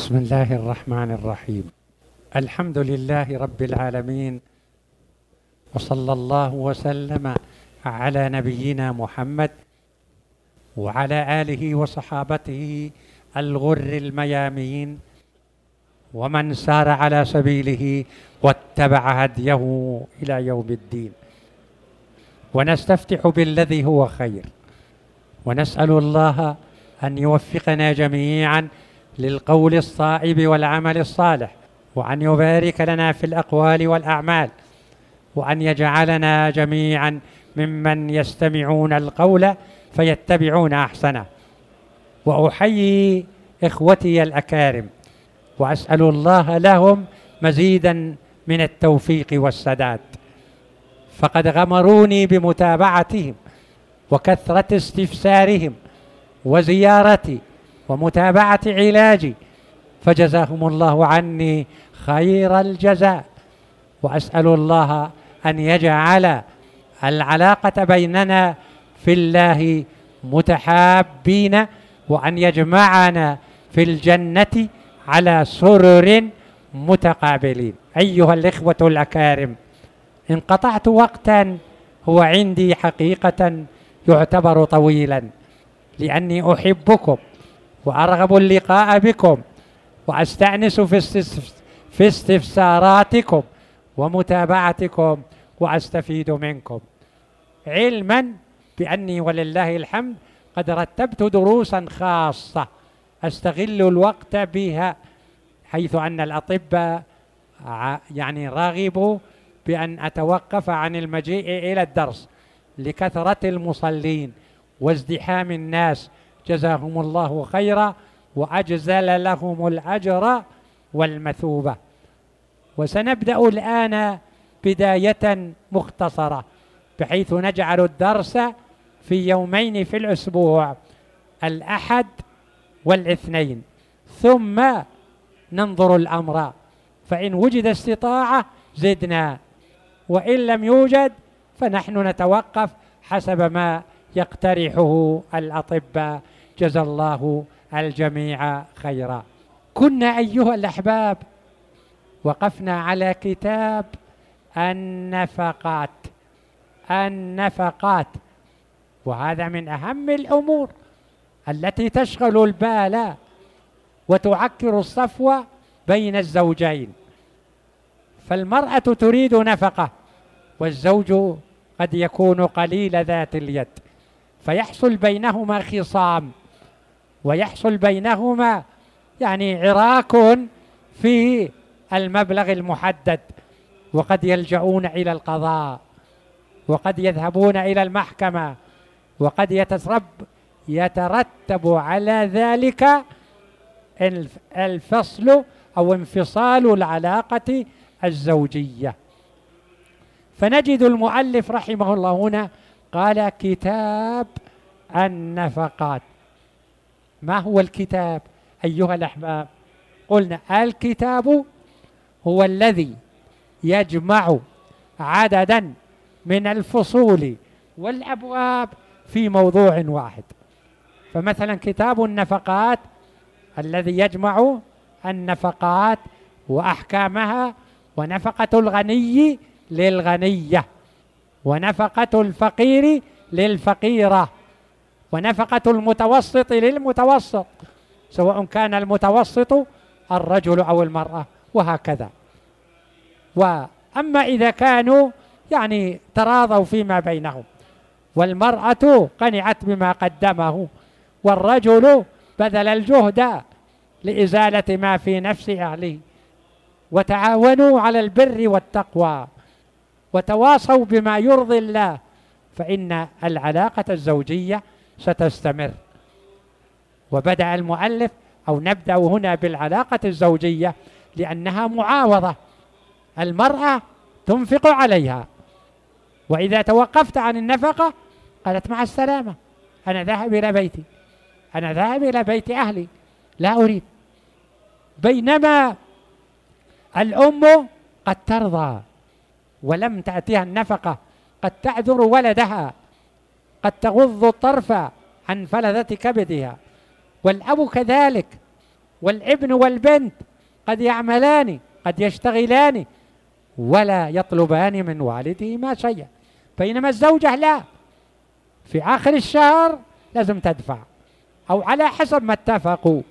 بسم الله الرحمن الرحيم. الحمد لله رب العالمين، وصلى الله وسلم على نبينا محمد وعلى آله وصحابته الغر الميامين ومن سار على سبيله واتبع هديه إلى يوم الدين. ونستفتح بالذي هو خير، ونسأل الله أن يوفقنا جميعا للقول الصائب والعمل الصالح، وأن يبارك لنا في الأقوال والأعمال، وأن يجعلنا جميعا ممن يستمعون القول فيتبعون أحسنه. وأحيي إخوتي الأكارم وأسأل الله لهم مزيدا من التوفيق والسداد، فقد غمروني بمتابعتهم وكثرة استفسارهم وزيارتي ومتابعة علاجي، فجزاهم الله عني خير الجزاء. وأسأل الله أن يجعل العلاقة بيننا في الله متحابين، وأن يجمعنا في الجنة على سرر متقابلين. أيها الإخوة الأكارم، انقطعت وقتا هو عندي حقيقة يعتبر طويلا، لأني أحبكم وأرغب اللقاء بكم، وأستأنس في استفساراتكم ومتابعتكم، وأستفيد منكم، علما بأني ولله الحمد قد رتبت دروسا خاصة أستغل الوقت بها، حيث أن الأطباء رغبوا بأن أتوقف عن المجيء إلى الدرس لكثرة المصلين وازدحام الناس، جزاهم الله خيرا وأجزل لهم الأجر والمثوبة. وسنبدأ الآن بداية مختصرة، بحيث نجعل الدرس في يومين في الأسبوع، الأحد والاثنين، ثم ننظر الأمر، فإن وجد استطاعة زدنا، وإن لم يوجد فنحن نتوقف حسب ما يقترحه الأطباء، جزى الله الجميع خيرا. كنا أيها الأحباب وقفنا على كتاب النفقات، وهذا من أهم الأمور التي تشغل البال وتعكر الصفوة بين الزوجين. فالمرأة تريد نفقة، والزوج قد يكون قليل ذات اليد، فيحصل بينهما خصام، ويحصل بينهما عراك في المبلغ المحدد، وقد يلجؤون إلى القضاء، وقد يذهبون إلى المحكمة، وقد يترتب على ذلك الفصل أو انفصال العلاقة الزوجية. فنجد المؤلف رحمه الله هنا قال كتاب النفقات. ما هو الكتاب أيها الأحباب؟ قلنا الكتاب هو الذي يجمع عددا من الفصول والأبواب في موضوع واحد. فمثلا كتاب النفقات الذي يجمع النفقات وأحكامها، ونفقة الغني للغنية، ونفقة الفقير للفقيرة، ونفقة المتوسط للمتوسط، سواء كان المتوسط الرجل أو المرأة، وهكذا. وأما إذا كانوا تراضوا فيما بينهم، والمرأة قنعت بما قدمه، والرجل بذل الجهد لإزالة ما في نفس أهله، وتعاونوا على البر والتقوى، وتواصوا بما يرضي الله، فإن العلاقة الزوجية ستستمر. وبدأ المؤلف أو نبدأ هنا بالعلاقة الزوجية لأنها معاوضة، المرأة تنفق عليها، وإذا توقفت عن النفقة قالت مع السلامة، أنا ذاهب إلى بيتي، أنا ذاهب إلى بيت أهلي، لا أريد. بينما الأم قد ترضى ولم تأتيها النفقة، قد تعذر ولدها، قد تغض الطرف عن فلذة كبدها، والأب كذلك، والابن والبنت قد يعملان، قد يشتغلان ولا يطلبان من والدهما شيئا، بينما الزوجة لا، في آخر الشهر لازم تدفع أو على حسب ما اتفقوا.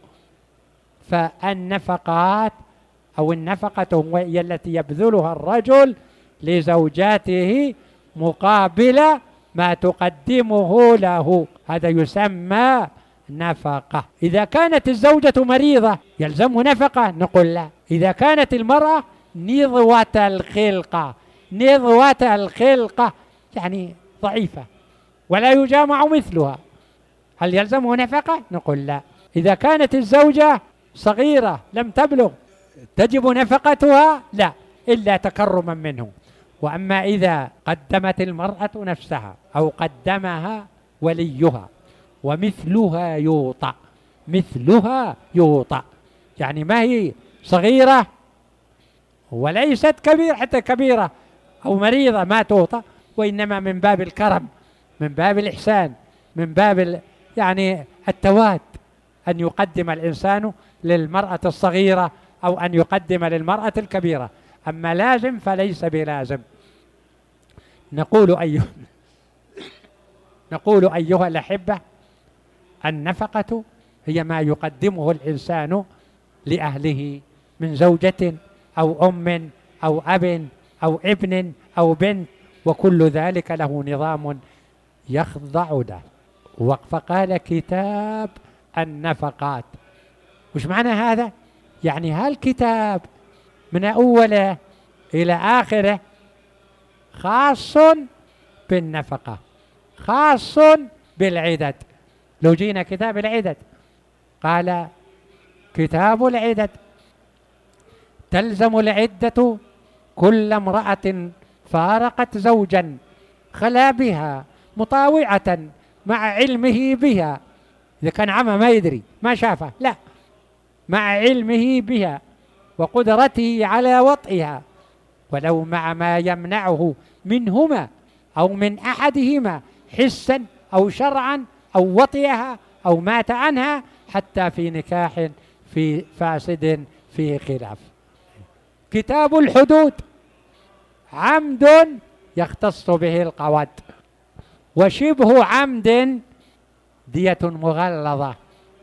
فالنفقات أو النفقة هي التي يبذلها الرجل لزوجاته مقابل ما تقدمه له، هذا يسمى نفقة. إذا كانت الزوجة مريضة يلزمه نفقة؟ نقول لا. إذا كانت المرأة نضوة الخلقة، نضوة الخلقة يعني ضعيفة ولا يجامع مثلها، هل يلزمه نفقة؟ نقول لا. إذا كانت الزوجة صغيرة لم تبلغ تجب نفقتها؟ لا، إلا تكرما منه. وأما إذا قدمت المرأة نفسها أو قدمها وليها ومثلها يوطأ، مثلها يوطأ يعني ما هي صغيرة وليست كبيرة، حتى كبيرة أو مريضة ما توطأ، وإنما من باب الكرم، من باب الإحسان، من باب يعني التواد، أن يقدم الإنسان للمرأة الصغيرة أو أن يقدم للمرأة الكبيرة. أما لازم فليس بلازم. نقول أيها الأحبة، النفقة هي ما يقدمه الإنسان لأهله من زوجة أو أم أو أب أو ابن أو بنت، وكل ذلك له نظام يخضع له. فقال كتاب النفقات. وش معنى هذا؟ يعني هالكتاب من أوله إلى آخره خاص بالنفقة، خاص بالعدد. لو جينا كتاب العدد قال كتاب العدد تلزم العدة كل امرأة فارقت زوجا خلا بها مطاوعة مع علمه بها. إذا كان عمى ما يدري ما شافه، لا، مع علمه بها وقدرته على وطئها، ولو مع ما يمنعه منهما أو من أحدهما حسا أو شرعا أو وطئها أو مات عنها، حتى في نكاح في فاسد في خلاف. كتاب الحدود عمد يختص به القود، وشبه عمد دية مغلظة،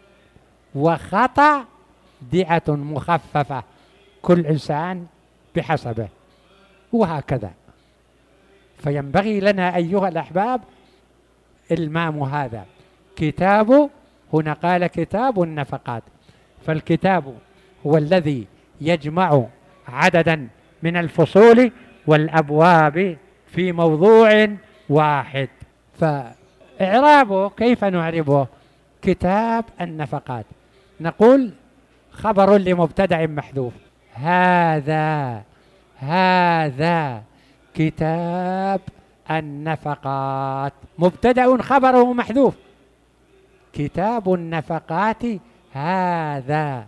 وخطأ دية مخففة، كل إنسان بحسبه، وهكذا. فينبغي لنا أيها الأحباب إلمام هذا. كتاب هنا قال كتاب النفقات، فالكتاب هو الذي يجمع عددا من الفصول والأبواب في موضوع واحد. فإعرابه كيف نعربه؟ كتاب النفقات نقول خبر لمبتدأ محذوف، هذا كتاب النفقات، مبتدأ خبره محذوف، كتاب النفقات هذا.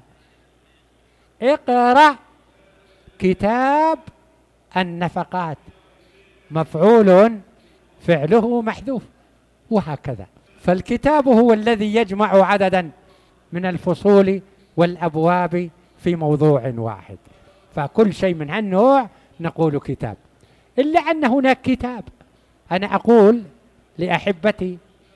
اقرأ كتاب النفقات، مفعول فعله محذوف، وهكذا. فالكتاب هو الذي يجمع عددا من الفصول والأبواب في موضوع واحد، فكل شيء من هالنوع نقول كتاب. إلا أن هناك كتاب، أنا أقول لأحبتي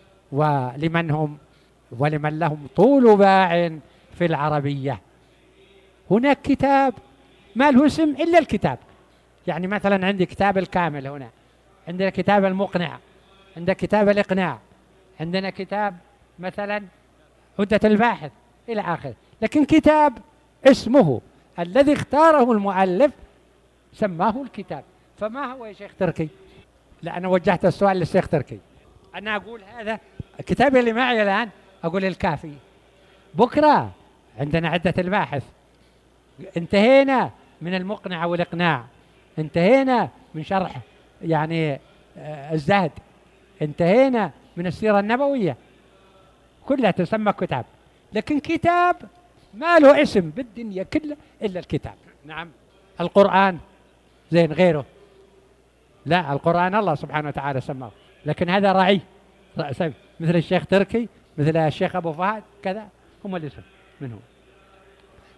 ولمن لهم طول باع في العربية، هناك كتاب ما له اسم إلا الكتاب. يعني مثلا عندي كتاب الكامل، هنا عندنا كتاب المقنع، عندنا كتاب الإقناع، عندنا كتاب مثلا عدة الباحث إلى آخره، لكن كتاب اسمه الذي اختاره المؤلف سماه الكتاب. فما هو يا شيخ تركي؟ لا، أنا وجهت السؤال للشيخ تركي، أنا أقول هذا الكتاب اللي معي الآن أقول الكافي، بكرة عندنا عدة الباحث، انتهينا من المقنع والإقناع، انتهينا من شرح يعني الزهد، انتهينا من السيرة النبوية، كلها تسمى كتاب. لكن كتاب ما له اسم بالدنيا كلها إلا الكتاب. نعم، القرآن زين غيره، لا، القرآن الله سبحانه وتعالى سماه، لكن هذا رعي مثل الشيخ تركي، مثل الشيخ أبو فهد، كذا هم الاسم منهم.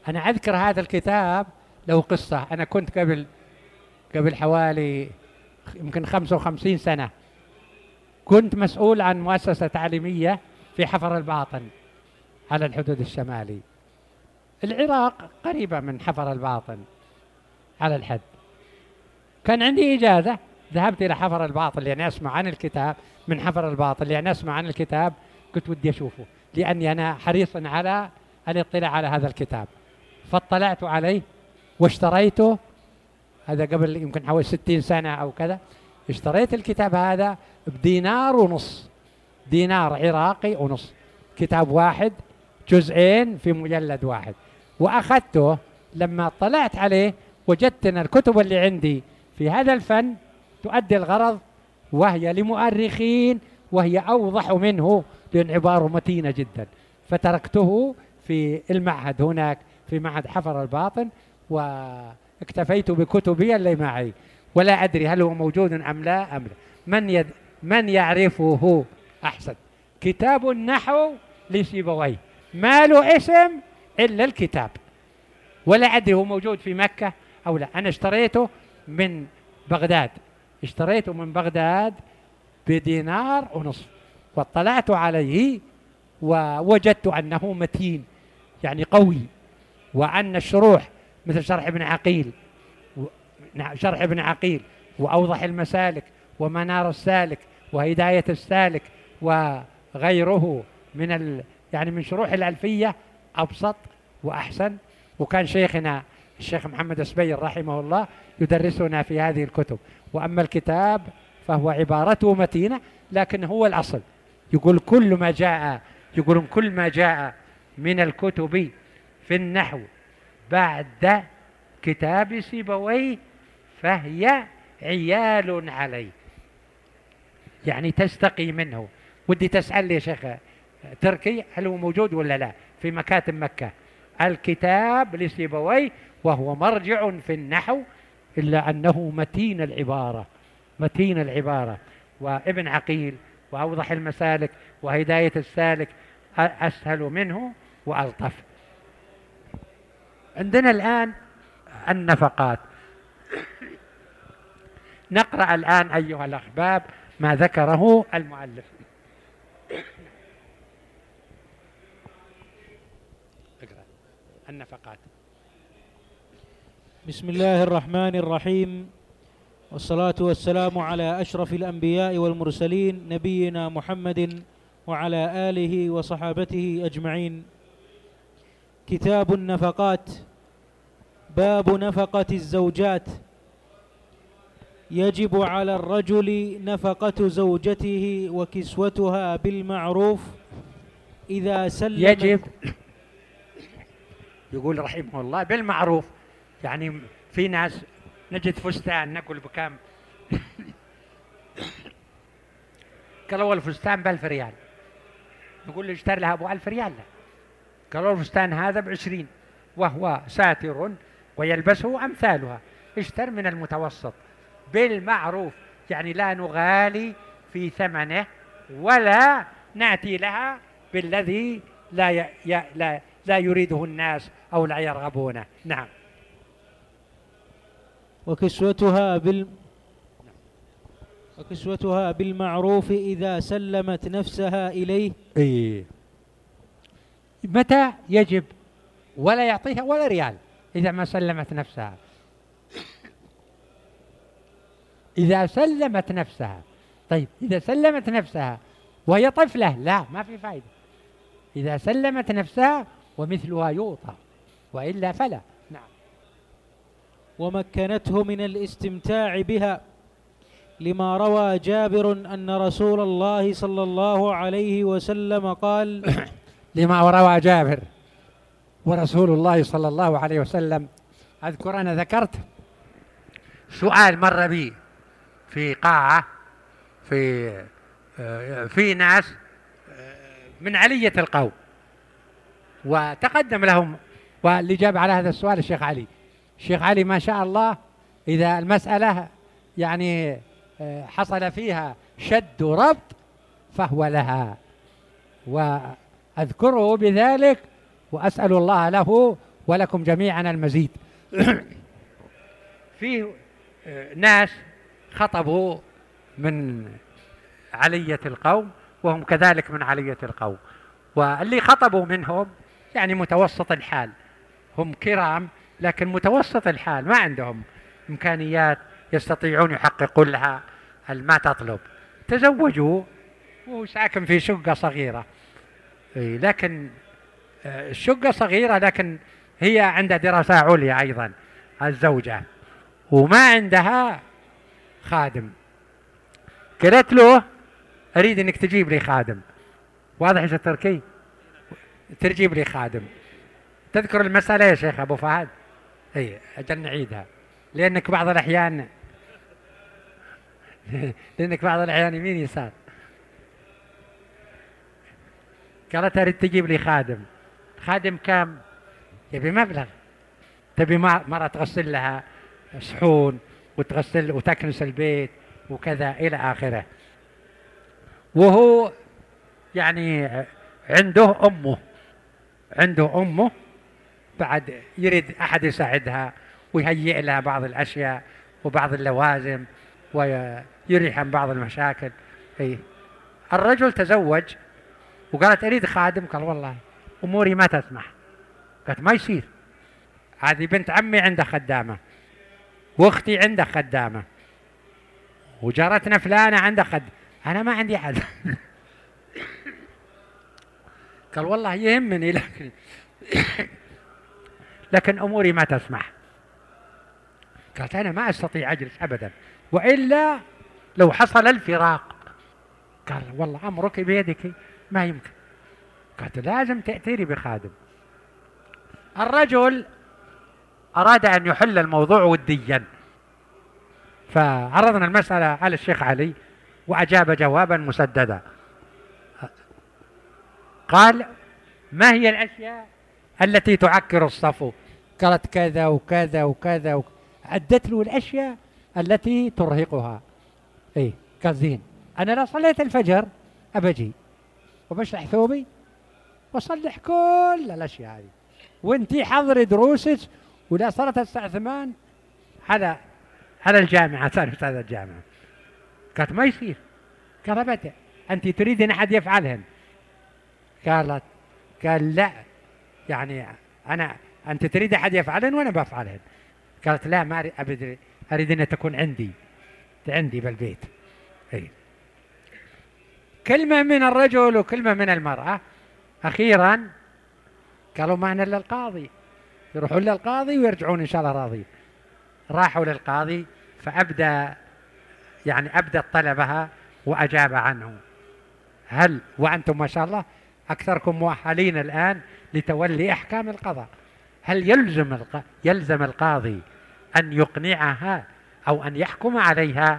أنا أذكر هذا الكتاب له قصة. أنا كنت قبل حوالي يمكن 55 سنة كنت مسؤول عن مؤسسة تعليمية في حفر الباطن على الحدود الشمالي. العراق قريبة من حفر الباطن على الحد. كان عندي إجازة، ذهبت إلى حفر الباطن لأن أسمع عن الكتاب. من حفر الباطن لأن أسمع عن الكتاب كنت ودي أشوفه، لأني أنا حريص على الاطلاع على هذا الكتاب. فاطلعت عليه واشتريته. هذا قبل يمكن حوالي 60 سنة أو كذا. اشتريت الكتاب هذا بدينار ونص، دينار عراقي ونص، كتاب واحد، جزئين في مجلد واحد. وأخذته لما اطلعت عليه وجدت أن الكتب اللي عندي في هذا الفن تؤدي الغرض، وهي لمؤرخين، وهي أوضح منه لأن عبارة متينة جدا. فتركته في المعهد هناك في معهد حفر الباطن، واكتفيت بكتبي اللي معي. ولا أدري هل هو موجود أم لا. من يعرفه أحسن؟ كتاب النحو لسيبويه، ما له اسم إلا الكتاب. ولا أدري هو موجود في مكة أو لا. أنا اشتريته من بغداد، اشتريته من بغداد بدينار ونصف، واطلعت عليه ووجدت أنه متين يعني قوي، وأن الشروح مثل شرح ابن عقيل وأوضح المسالك ومنار السالك وهداية السالك وغيره من شروح الألفية أبسط وأحسن. وكان شيخنا الشيخ محمد السبيل رحمه الله يدرسنا في هذه الكتب. وأما الكتاب فهو عبارته متينة، لكن هو الأصل. يقولون كل ما جاء من الكتب في النحو بعد كتاب سيبويه فهي عيال عليه، يعني تستقي منه. ودي تسأل لي شيخ تركي هل هو موجود ولا لا في مكاتب مكة الكتاب لسيبويه، وهو مرجع في النحو، إلا أنه متين العبارة. وابن عقيل وأوضح المسالك وهداية السالك أسهل منه وألطف. عندنا الآن النفقات. نقرأ الآن أيها الأحباب ما ذكره المؤلف. اقرأ النفقات. بسم الله الرحمن الرحيم، والصلاة والسلام على أشرف الأنبياء والمرسلين نبينا محمد وعلى آله وصحابته أجمعين. كتاب النفقات. باب نفقة الزوجات. يجب على الرجل نفقة زوجته وكسوتها بالمعروف إذا سلم. يجب، يقول رحمه الله بالمعروف، يعني في ناس نجد فستان نقول بكام قالوا الفستان ب1000 ريال، نقول له اشتري لها ابو 1000 ريال. لا، قالوا الفستان هذا ب20 وهو ساتر ويلبسه أمثالها، اشتر من المتوسط بالمعروف، يعني لا نغالي في ثمنه ولا نأتي لها بالذي لا يريده الناس أو لا يرغبونه. نعم. وكسوتها بالمعروف إذا سلمت نفسها إليه. إيه. متى يجب؟ ولا يعطيها ولا ريال إذا ما سلمت نفسها. إذا سلمت نفسها. طيب إذا سلمت نفسها وهي طفلة لا، ما في فائدة. إذا سلمت نفسها ومثلها يعطى، وإلا فلا. نعم. ومكنته من الاستمتاع بها، لما روى جابر أن رسول الله صلى الله عليه وسلم قال لما روى جابر ورسول الله صلى الله عليه وسلم. أذكر أنا ذكرت سؤال مر بي في قاعة في ناس من علية القوم، وتقدم لهم، واللي جاب على هذا السؤال الشيخ علي. الشيخ علي ما شاء الله إذا المسألة يعني حصل فيها شد وربط فهو لها، وأذكره بذلك وأسأل الله له ولكم جميعا المزيد. فيه ناس خطبوا من علية القوم وهم كذلك من علية القوم، واللي خطبوا منهم يعني متوسط الحال، هم كرام لكن متوسط الحال، ما عندهم إمكانيات يستطيعون يحققون لها ما تطلب. تزوجوا وساكن في شقة صغيرة، لكن الشقة صغيرة لكن هي عندها دراسة عليا أيضا الزوجة، وما عندها خادم. قلت له أريد أنك تجيب لي خادم. واضح يا تركي؟ تجيب لي خادم. تذكر المسألة يا شيخ أبو فهد؟ اي أجل نعيدها، لأنك بعض الأحيان يمين يسار. قالت أريد تجيب لي خادم. خادم كم؟ يبي مبلغ. تبي مرة تغسل لها صحون وتغسل وتكنس البيت وكذا إلى آخره. وهو يعني عنده أمه بعد يريد أحد يساعدها ويهيئ لها بعض الأشياء وبعض اللوازم ويريح عن بعض المشاكل. الرجل تزوج وقالت أريد خادم. قال والله أموري ما تسمح. قالت ما يصير، هذه بنت عمي عندها خدامة، واختي عندها خدامة، وجارتنا فلانة عندها أنا ما عندي أحد. قال والله يهمني لكن أموري ما تسمح. قالت أنا ما أستطيع أجلس أبدا، وإلا لو حصل الفراق. قال والله أمرك بيدك، ما يمكن. قالت لازم تأتيني بخادم. الرجل أراد أن يحل الموضوع وديا، فعرضنا المسألة على الشيخ علي وأجاب جوابا مسددا. قال ما هي الأشياء التي تعكر الصفو؟ قالت كذا وكذا وكذا عدت له الأشياء التي ترهقها. قال زين، أنا لا صليت الفجر أبجي وبشرح ثوبي وصلح كل الأشياء هذه، وانتي حضري دروسك ولا صارت الساعة 8 على الجامعة، صار أستاذ الجامعة. قالت ما يصير. قال أبدا، أنت تريدين أحد يفعلهن؟ قال لا، يعني أنت تريد أحد يفعلهن وأنا بفعلهن. قالت لا، ما أريد أن تكون عندي بالبيت. كلمة من الرجل وكلمة من المرأة. أخيرا قالوا معنا للقاضي، يروحون للقاضي ويرجعون إن شاء الله راضي. راحوا للقاضي فأبدى طلبها وأجاب عنه. وأنتم ما شاء الله أكثركم مؤهلين الآن لتولي أحكام القضاء. هل يلزم القاضي أن يقنعها أو أن يحكم عليها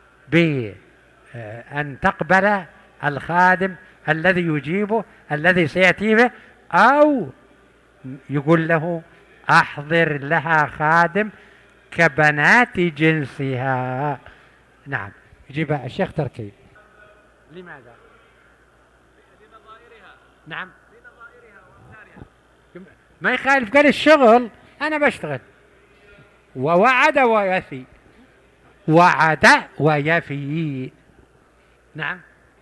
بأن تقبل الخادم الذي يجيبه الذي سيأتي به، أو يقول له أحضر لها خادم كبنات جنسها؟ نعم، يجيبها الشيخ تركي. لماذا؟ لنظائرها. نعم، لنظائرها وأثارها. ما يخالف، قال الشغل أنا بشتغل. ووعد ويفي. وعد ويفي. نعم،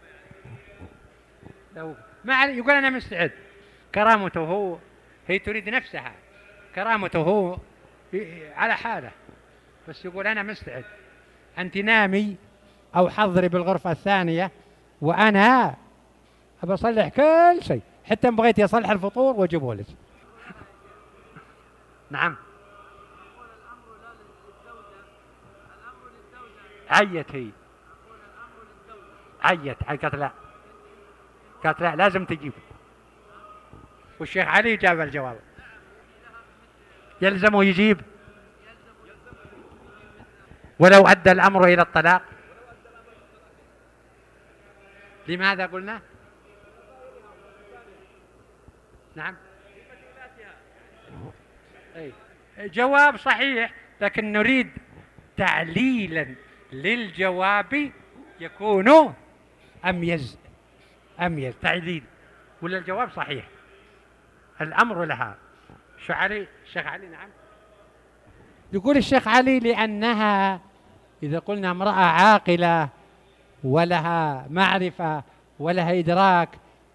ما يقول أنا مستعد. كرامته هو، هي تريد نفسها، كرامته هو على حاله، بس يقول أنا مستعد، أنت نامي أو حضري بالغرفة الثانية وأنا أبى أصلح كل شيء، حتى إن بغيت أصلح الفطور وأجيبه لك. نعم. عيت هي، قالت لا لازم تجيب. والشيخ علي جاب الجواب. يلزمه يجيب ولو أدى الأمر إلى الطلاق. لماذا قلنا؟ نعم، جواب صحيح، لكن نريد تعليلا للجواب يكون أميز تعليل. ولا الجواب صحيح، الأمر لها شو علي؟ الشيخ علي نعم. يقول الشيخ علي لأنها إذا قلنا امرأة عاقلة ولها معرفة ولها إدراك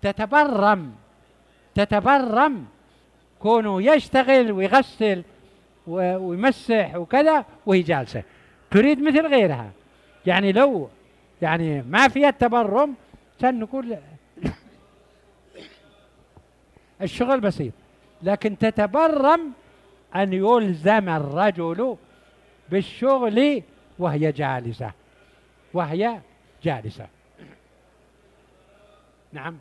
تتبرم كونه يشتغل ويغسل ويمسح وكذا وهي جالسة، تريد مثل غيرها. يعني لو يعني ما فيها التبرم كان نقول الشغل بسيط، لكن تتبرم أن يلزم الرجل بالشغل وهي جالسة. نعم.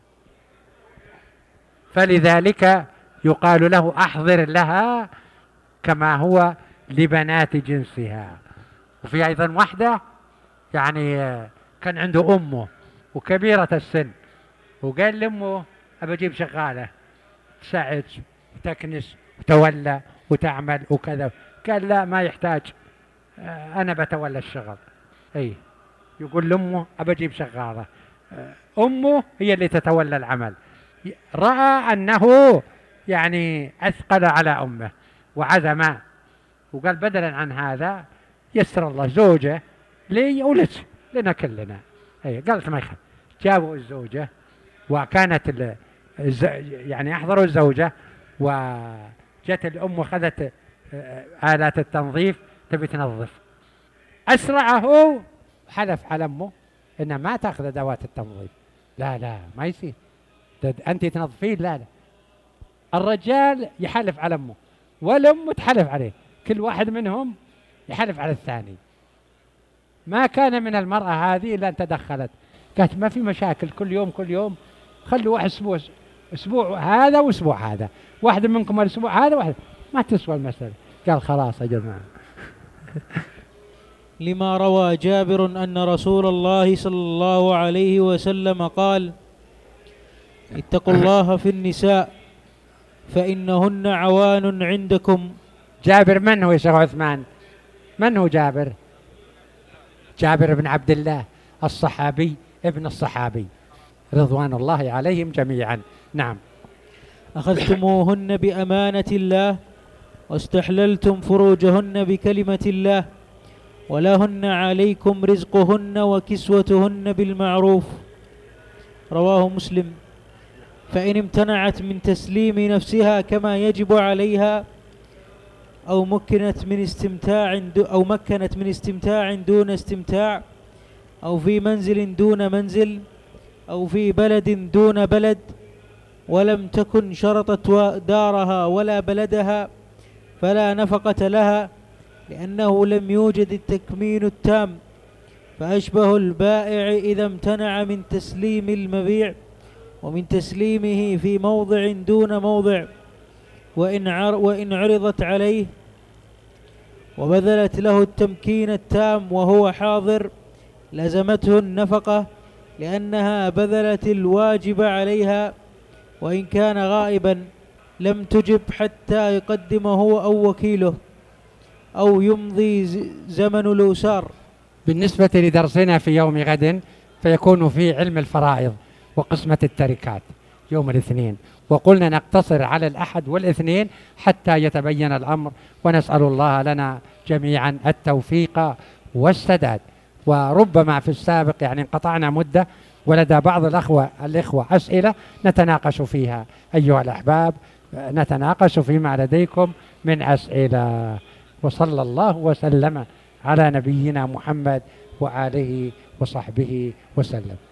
فلذلك يقال له أحضر لها كما هو لبنات جنسها. وفي أيضا واحدة يعني كان عنده أمه وكبيرة السن، وقال لأمه أبى أجيب شغالة تساعد وتكنس وتولى وتعمل وكذا. قال لا ما يحتاج، أنا بتولى الشغل. أي يقول لأمه أبى أجيب شغالة، أمه هي اللي تتولى العمل. رأى أنه يعني أثقل على أمه وعزم، وقال بدلا عن هذا يسر الله زوجة لي ولك لنا كلنا. أي قالت ما يخاف. جابوا الزوجة وكانت يعني أحضروا الزوجة، وجت الأم وخذت آلات التنظيف تبي تنظف. أسرعه حلف على أمه إنها ما تأخذ أدوات التنظيف. لا ما يصير، أنت تنظفين. لا الرجال يحلف على أمه والأم تحلف عليه، كل واحد منهم يحلف على الثاني. ما كان من المرأة هذه إلا أن تدخلت، قالت ما في مشاكل، كل يوم خلوا واحد أسبوع هذا وأسبوع هذا، واحد منكم الأسبوع هذا واحد، ما تسوى المسألة. قال خلاص يا جماعة. لما روى جابر أن رسول الله صلى الله عليه وسلم قال: اتقوا الله في النساء فإنهن عوان عندكم. جابر من هو يا شيخ عثمان؟ من هو جابر؟ جابر بن عبد الله الصحابي ابن الصحابي رضوان الله عليهم جميعا. نعم. أخذتموهن بأمانة الله واستحللتم فروجهن بكلمة الله، ولهن عليكم رزقهن وكسوتهن بالمعروف. رواه مسلم. فإن امتنعت من تسليم نفسها كما يجب عليها أو مكنت من استمتاع دون استمتاع، أو في منزل دون منزل، أو في بلد دون بلد، ولم تكن شرطت دارها ولا بلدها، فلا نفقة لها، لأنه لم يوجد التكمين التام، فأشبه البائع إذا امتنع من تسليم المبيع ومن تسليمه في موضع دون موضع، وإن عرضت عليه وبذلت له التمكين التام وهو حاضر لزمته النفقة، لأنها بذلت الواجب عليها، وإن كان غائبا لم تجب حتى يقدم هو أو وكيله أو يمضي زمن الأسار. بالنسبة لدرسنا في يوم غد فيكون في علم الفرائض وقسمة التركات يوم الاثنين، وقلنا نقتصر على الأحد والاثنين حتى يتبين الأمر، ونسأل الله لنا جميعا التوفيق والسداد. وربما في السابق يعني انقطعنا مدة، ولدى بعض الإخوة أسئلة نتناقش فيها. أيها الأحباب نتناقش فيما لديكم من أسئلة. وصلى الله وسلم على نبينا محمد وآله وصحبه وسلم.